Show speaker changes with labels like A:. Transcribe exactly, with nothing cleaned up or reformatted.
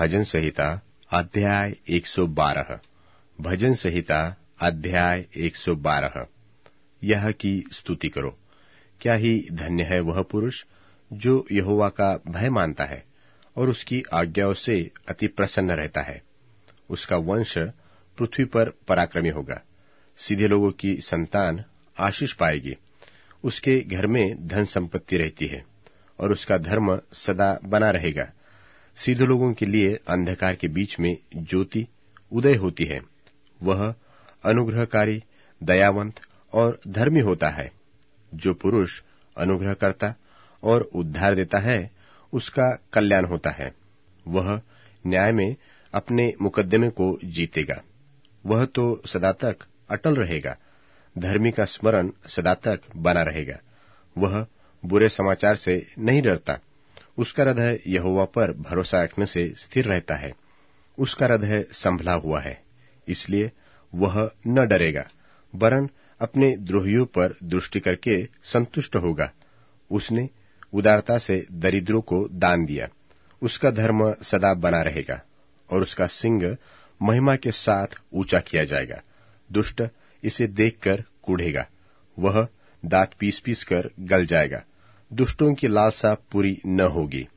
A: भजन संहिता अध्याय एक सौ बारह। भजन संहिता अध्याय एक सौ बारह। यह की स्तुति करो। क्या ही धन्य है वह पुरुष जो यहोवा का भय मानता है और उसकी आज्ञाओं से अति प्रसन्न रहता है। उसका वंश पृथ्वी पर पराक्रमी होगा। सीधे लोगों की संतान आशीष पाएगी। उसके घर में धन संपत्ति रहती है और उसका धर्म सदा बना रहेगा। सीधे लोगों के लिए अंधकार के बीच में ज्योति उदय होती है। वह अनुग्रहकारी, दयावंत और धर्मी होता है। जो पुरुष अनुग्रह करता और उद्धार देता है, उसका कल्याण होता है। वह न्याय में अपने मुकद्दमे को जीतेगा। वह तो सदा तक अटल रहेगा। धर्मी का स्मरण सदा तक बना रहेगा। वह बुरे समाचार से नहीं डरता। उसका हृदय यहोवा पर भरोसा रखने से स्थिर रहता है। उसका हृदय संभला हुआ है, इसलिए वह न डरेगा, वरन अपने द्रोहियों पर दृष्टि करके संतुष्ट होगा। उसने उदारता से दरिद्रों को दान दिया। उसका धर्म सदा बना रहेगा और उसका सिंग महिमा के साथ ऊंचा किया जाएगा। दुष्ट इसे देखकर कूढ़ेगा। वह दांत पीस पीस कर गल जाएगा। दुष्टों की लालसा पूरी न होगी।